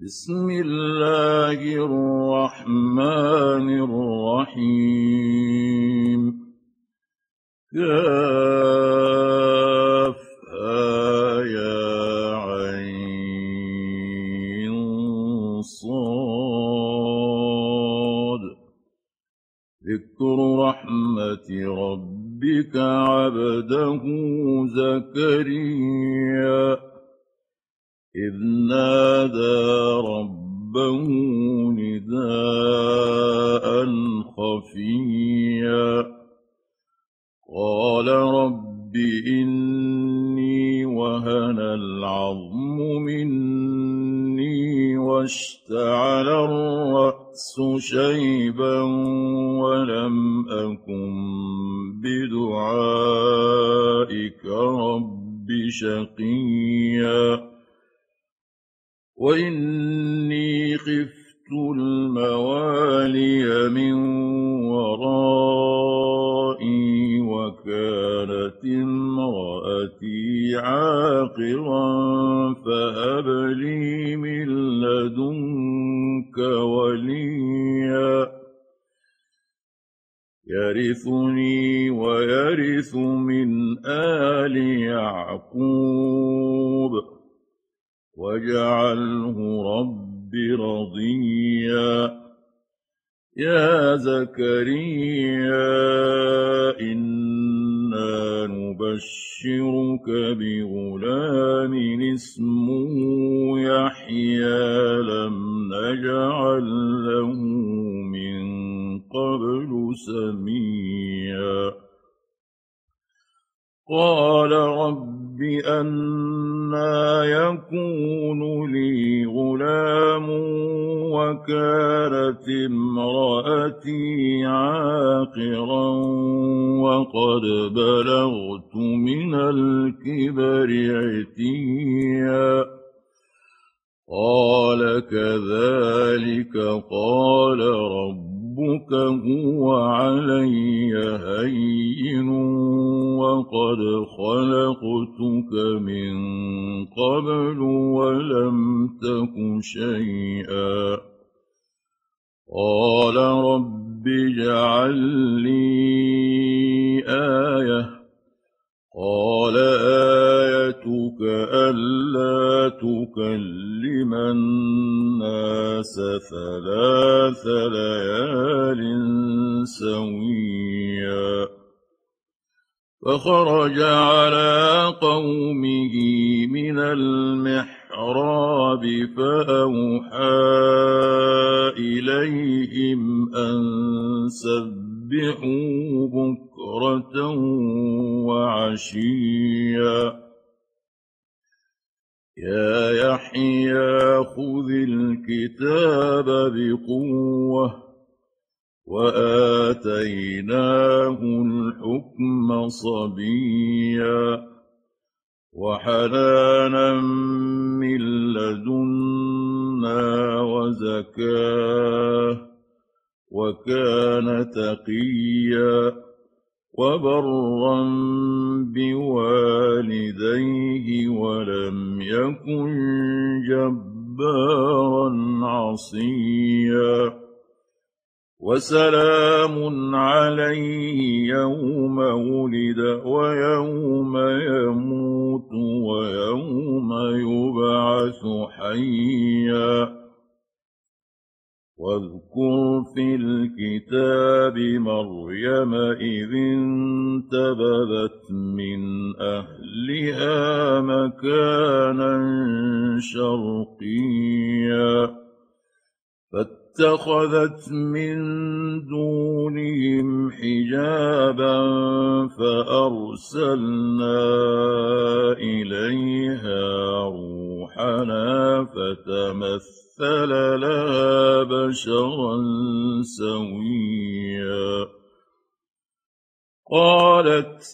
بسم الله الرحمن الرحيم. كافها يا عين صاد. ذكر رحمة ربك عبده زكريا إذ نادى ربه نداء خفيا قال رب إني وهن العظم مني واشتعل الرأس شيبا ولم أكن بدعائك رب شقيا وإني خفت الموالي من ورائي وكانت امرأتي عاقرا فهب لي من لدنك وليا يرثني ويرث من آل يعقوب واجعله رب رضيا. يا زكريا إنا نبشرك بغلام اسمه يحيى لم نجعل له من قبل سميا. قال رب أنى يكون لي غلام وكانت امرأتي عاقرا وقد بلغت من الكبر عتيا. قال كذلك قال ربك هو علي هين وقد خلقتك من قبل ولم تك شيئا. قال رب اجعل لي آية. قال آيتك ألا تكلم الناس 3 ليال سويا. فخرج على قومه من المحراب فأوحى إليهم أن سبحوا بكرة وعشيا. يا يحيى خذ الكتاب بقوة وآتيناه الحكم صبيا وحنانا من لدنا وزكاة وكان تقيا وبرا بوالديه ولم يكن جبارا عصيا. وسلام عليه يوم ولد ويوم يموت ويوم يبعث حيا. واذكر في الكتاب مريم إذ انتبذت من أهلها مكانا شرقيا فاتخذت من دونهم حجابا فأرسلنا إليها روحنا فتمثل لها بشرا سويا. قالت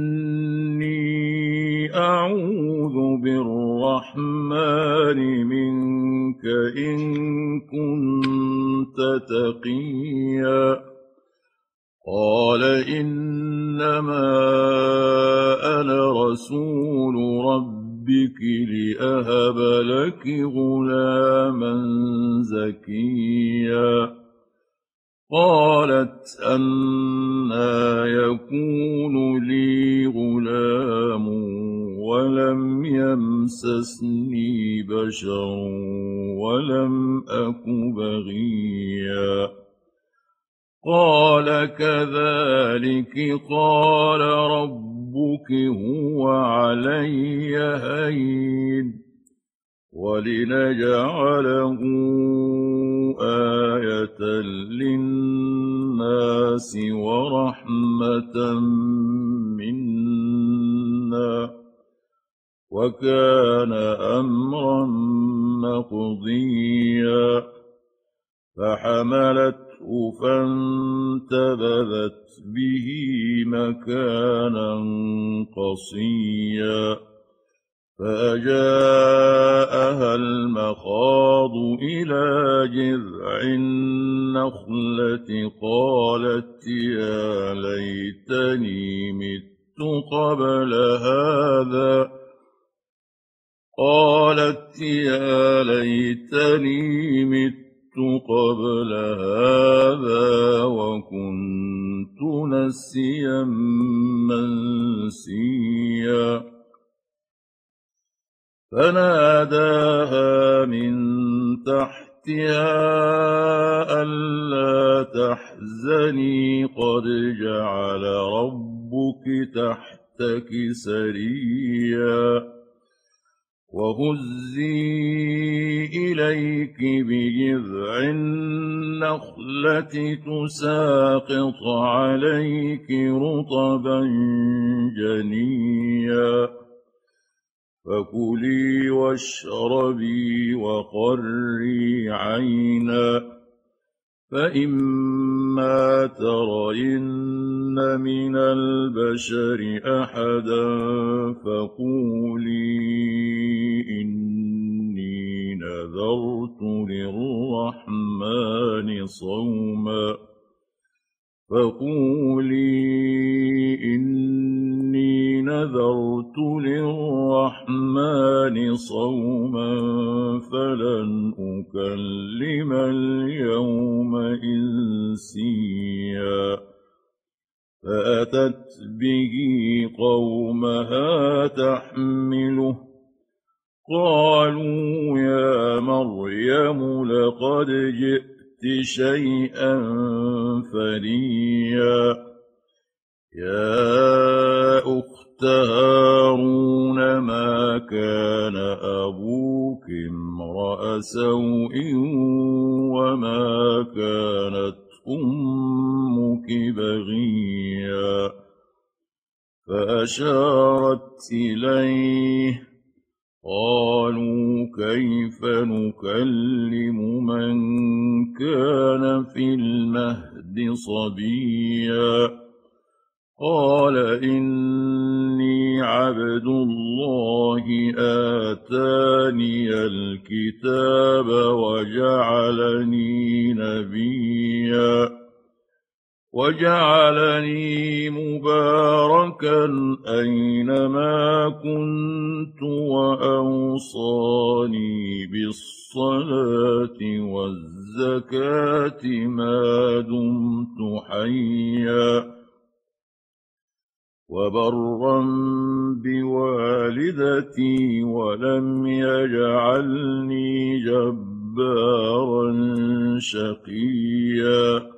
إني أعوذ بالرحمن منك إن كنت تقيا. قال إنما أنا رسول ربك ربك لأهب لك غلاما زكيا قالت أنى يكون لي غلام ولم يمسسني بشر ولم أك بغيا قال كذلك قال ربك هو علي هين ولنجعله آية للناس ورحمة منا وكان أمرا مقضيا فحملته فانتبذت به مكانا قصيا فأجاءها المخاض إلى جذع النخلة قالت يا ليتني مت قبل هذا وكنت نسيا منسيا فناداها من تحتها ألا تحزني قد جعل ربك تحتك سريا وهزي إليك بجذع النخلة تساقط عليك رطبا جنيا فكلي واشربي وقري عينا فإما ترين من البشر أحدا فقولي إني نذرت للرحمن صوما فلن أكلم اليوم إنسيا فأتت به قومها تحمله قالوا يا مريم لقد جئت شيئا فريا يا أخت هارون ما كان أبوك امرأ سوء وما كانت أمك بغيا فأشارت إليه قالوا كيف نكلم من كان في المهد صبيا قال إني عبد الله آتاني الكتاب وجعلني نبيا وجعلني مباركا أينما كنت وأوصاني بالصلاة والزكاة ما دمت حيا وبرا بوالدتي ولم يجعلني جبارا شقيا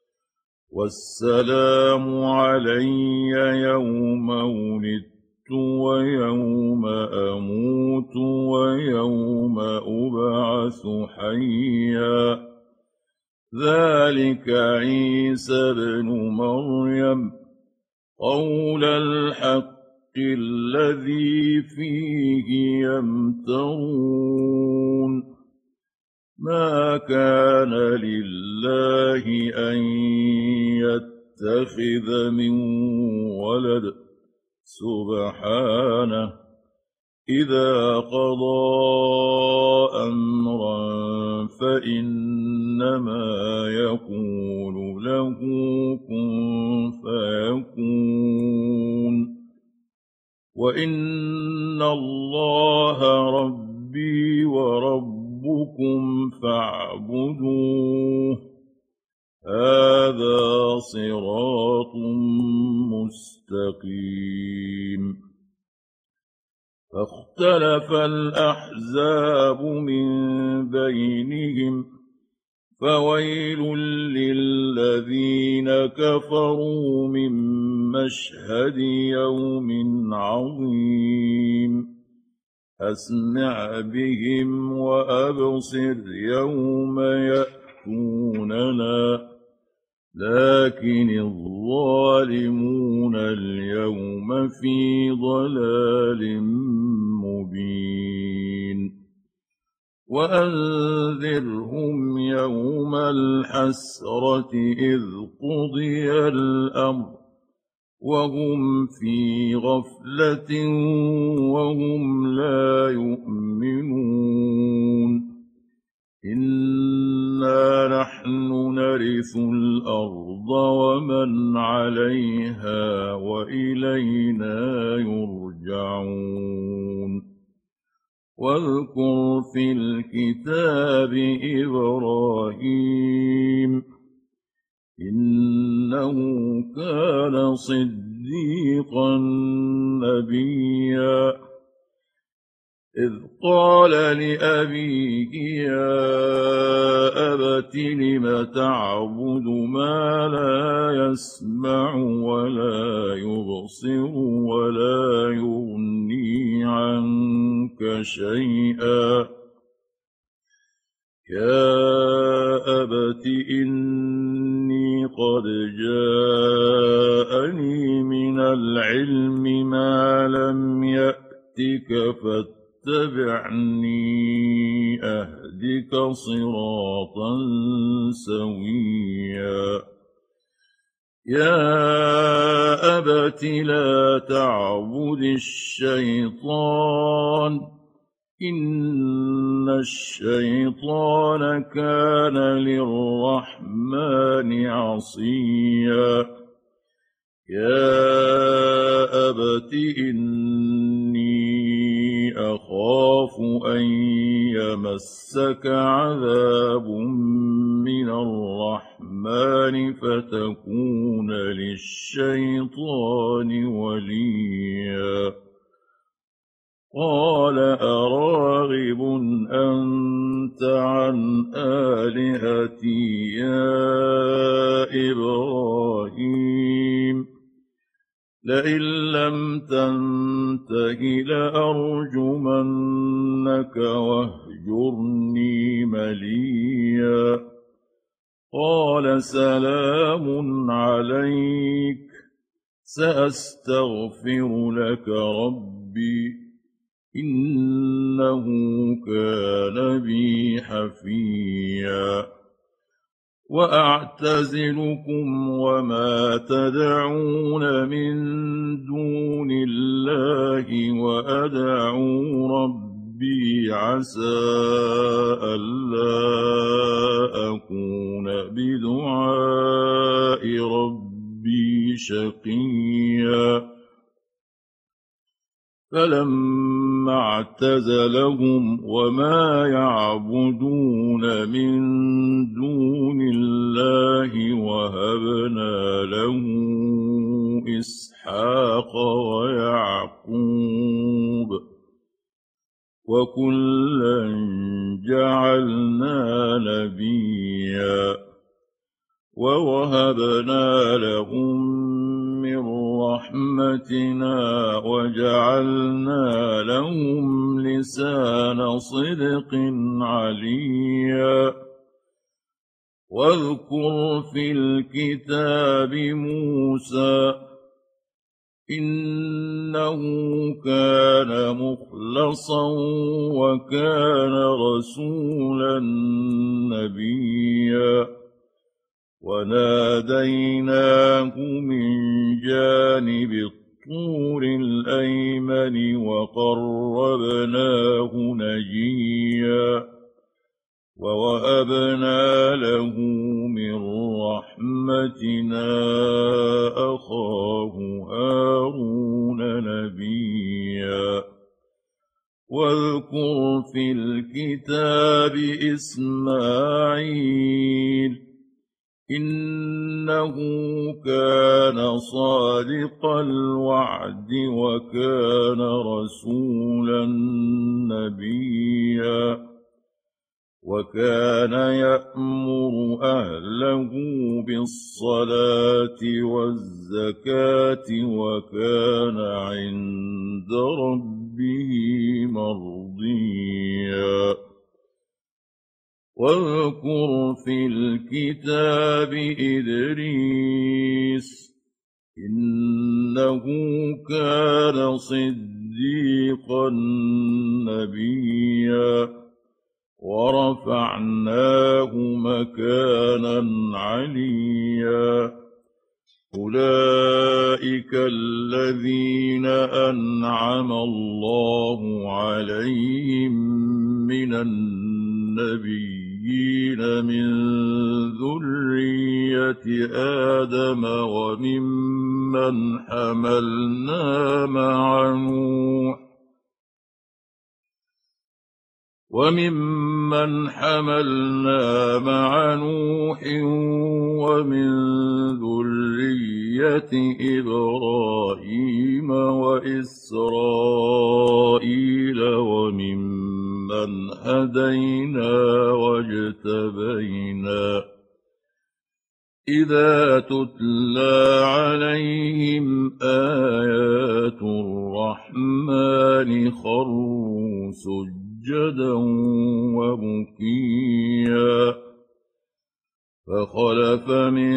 والسلام علي يوم ولدت ويوم أموت ويوم أبعث حيا ذلك عيسى بن مريم قول الحق الذي فيه يمترون ما كان لله أن يتخذ من ولد سبحانه إذا قضى أمرا فإنما يقول له كن فيكون وإن الله اللَّهَ رَبِّي وَرَبُّكُمْ فَاعْبُدُوهُ هَٰذَا صِرَاطٌ مُّسْتَقِيمٌ فاختلف الأحزاب من بينهم فويل للذين كفروا من مشهد يوم عظيم أسمع بهم وأبصر يوم يأتوننا لكن الظالمون اليوم في ضلال مبين وأنذرهم يوم الحسرة إذ قضي الأمر وهم في غفلة وهم لا يؤمنون إنا نحن نرث الأرض ومن عليها وإلينا يرجعون واذكر في الكتاب إبراهيم إنه كان صديقا نبيا إذ قال لأبيه يا أبت لم تعبد ما لا يسمع ولا يبصر ولا يغني عنك شيئا يا أبت إني قد جاءني من العلم ما لم يأتك فاتبعني أهدك صراطا سويا يا أبت لا تعبد الشيطان إن الشيطان كان للرحمن عصيا يا أبت إني أخاف أن يمسك عذاب من الرحمن فتكون للشيطان وليا قال أراغب أنت عن آلهتي يا إبراهيم لئن لم تنته لأرجمنك واهجرني مليا قال سلام عليك سأستغفر لك ربي إنه كان بي حفيا وأعتزلكم وما تدعون من دون الله وأدعو ربي عسى ألا أكون بدعاء ربي شقيا فلما اعتزلهم وما يعبدون من دون الله وهبنا له إسحاق ويعقوب وكلا جعلنا نبيا ووهبنا لهم من رحمتنا وجعلنا لهم لسان صدق عليا واذكر في الكتاب موسى إنه كان مخلصا وكان رسولا نبيا وناديناه من جانب الطور الأيمن وقربناه نجيا ووهبنا له من رحمتنا أخاه هارون نبيا واذكر في الكتاب إسماعيل إنه كان صادق الوعد وكان رسولا نبيا وكان يأمر أهله بالصلاة والزكاة وكان عند ربه مرضيا واذكر في الكتاب إدريس إنه كان صديقا نبيا ورفعناه مكانا عليا أولئك الذين أنعم الله عليهم من النبيين من ذرية آدم وممن حملنا مع نوح ومن ذرية إبراهيم وإسرائيل وممن هدينا واجتبينا إذا تتلى عليهم آيات الرحمن خروا سجدا وبكيا فخلف من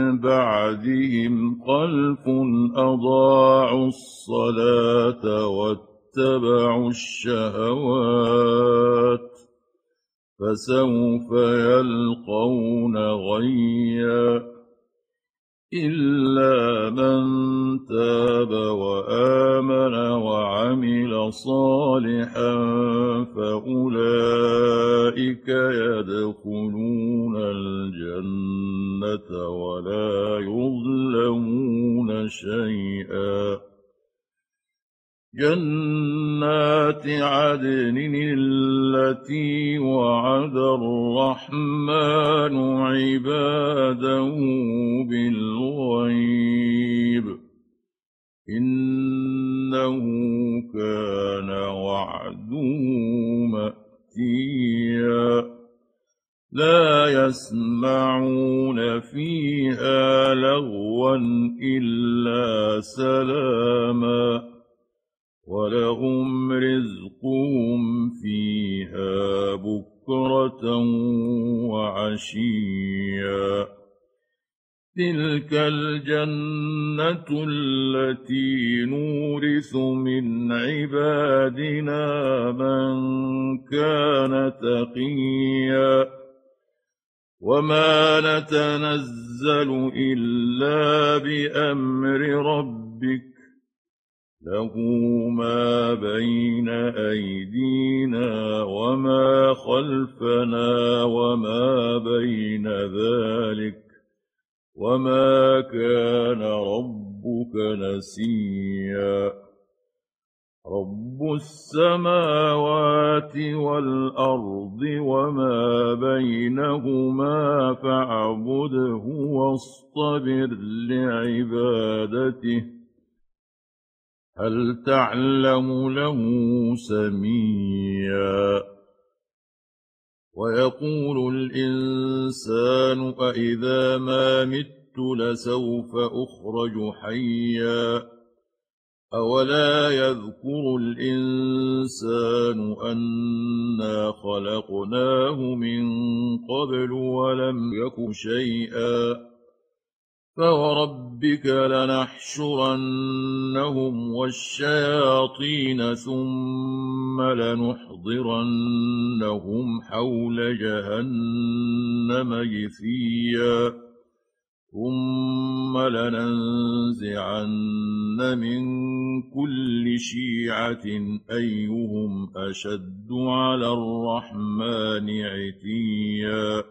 بعدهم خلف أضاعوا الصلاة واتبعوا الشهوات فسوف يلقون غيا إلا من تاب وآمن وعمل صالحا فأولئك يدخلون الجنة ولا يظلمون شيئا جنات عدن التي وعد الرحمن عباده بالغيب إنه كان وعده مأتيا لا يسمعون فيها لغوا إلا سلاما ولهم رزقهم فيها بكرة وعشيا تلك الجنة التي نورث من عبادنا من كان تقيا وما نتنزل إلا بأمر ربك له ما بين أيدينا وما خلفنا وما بين ذلك وما كان ربك نسيا رب السماوات والأرض وما بينهما فاعبده واصطبر لعبادته هل تعلم له سميا ويقول الإنسان أإذا ما مت لسوف أخرج حيا أولا يذكر الإنسان أنا خلقناه من قبل ولم يك شيئا فوربك لنحشرنهم والشياطين ثم لنحضرنهم حول جهنم جثيا ثم لننزعن من كل شيعة أيهم أشد على الرحمن عتيا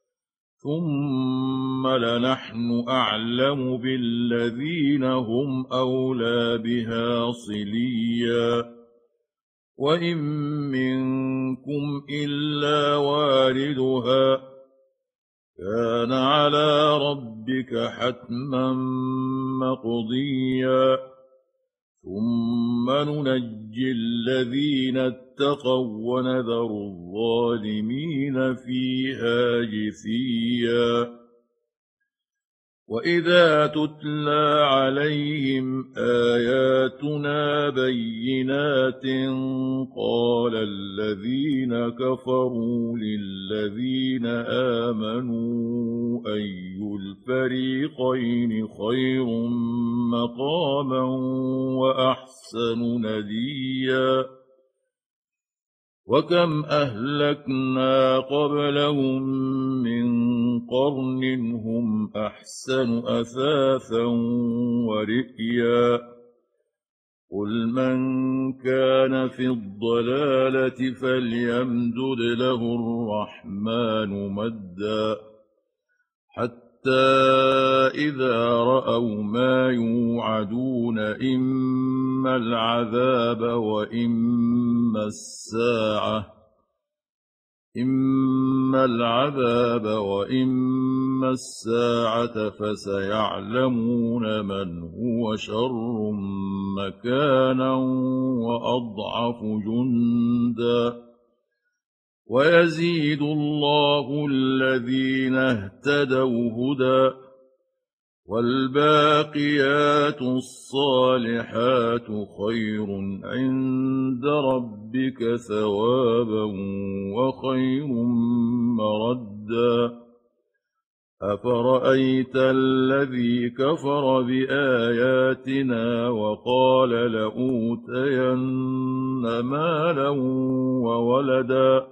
ثم لنحن أعلم بالذين هم أولى بها صليا وإن منكم إلا واردها كان على ربك حتما مقضيا ثم ننجي الذين اتقوا ونذر الظالمين فيها جثيا وإذا تتلى عليهم آياتنا بينات قال الذين كفروا للذين آمنوا أي الفريقين خير مقاما وأحسن نديا وكم أهلكنا قبلهم من قرن هم أحسن أثاثا ورئيا قل من كان في الضلالة فليمدد له الرحمن مدا حتى إذا رأوا ما يوعدون إما العذاب وإما الساعة فسيعلمون من هو شر مكانا وأضعف جندا ويزيد الله الذين اهتدوا هدى والباقيات الصالحات خير عند ربك ثوابا وخير مردا أفرأيت الذي كفر بآياتنا وقال لأوتين مالا وولدا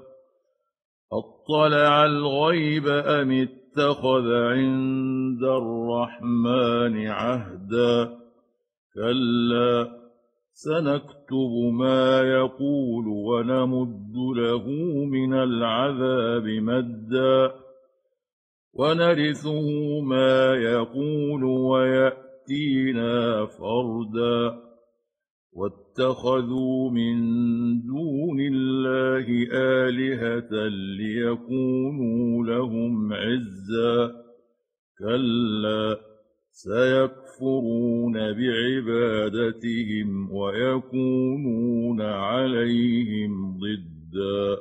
أطلع الغيب أم اتخذ عند الرحمن عهدا كلا سنكتب ما يقول ونمد له من العذاب مدا ونرثه ما يقول ويأتينا فردا واتخذوا من دون الله آلهة ليكونوا لهم عزا كلا سيكفرون بعبادتهم ويكونون عليهم ضدا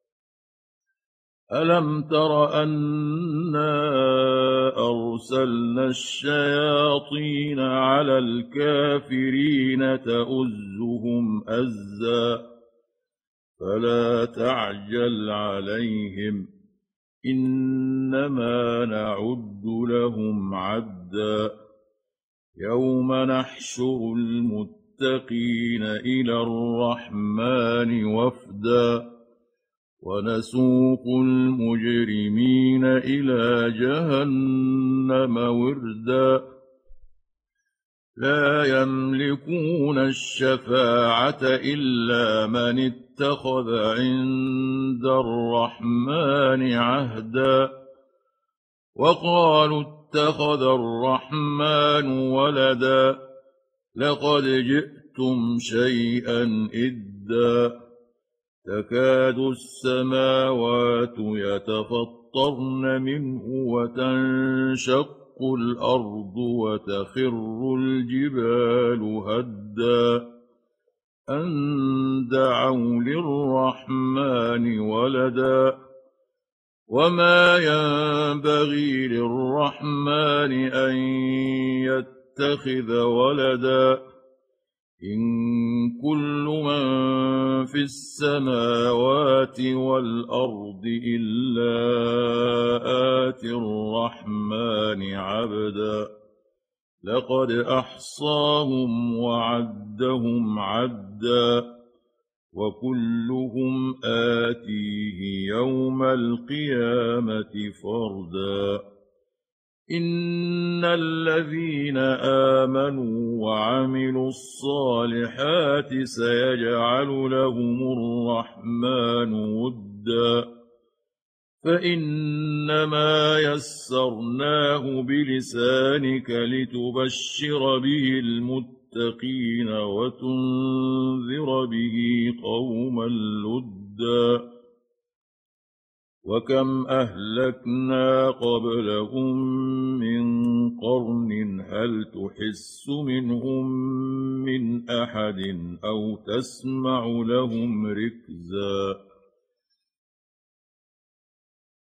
ألم تر أنا أرسلنا الشياطين على الكافرين تؤزهم أزا فلا تعجل عليهم إنما نعد لهم عدا يوم نحشر المتقين إلى الرحمن وفدا ونسوق المجرمين إلى جهنم وردا لا يملكون الشفاعة إلا من اتخذ عند الرحمن عهدا وقالوا اتخذ الرحمن ولدا لقد جئتم شيئا إدا تكاد السماوات يتفطرن منه وتنشق الأرض وتخر الجبال هدا أن دعوا للرحمن ولدا وما ينبغي للرحمن أن يتخذ ولدا إن كل من في السماوات والأرض إلا آتي الرحمن عبدا لقد أحصاهم وعدهم عدا وكلهم آتيه يوم القيامة فردا إن الذين آمنوا وعملوا الصالحات سيجعل لهم الرحمن ودا فإنما يسرناه بلسانك لتبشر به المتقين للمتقين وتنذر به قوما لدا وكم أهلكنا قبلهم من قرن هل تحس منهم من أحد أو تسمع لهم ركزا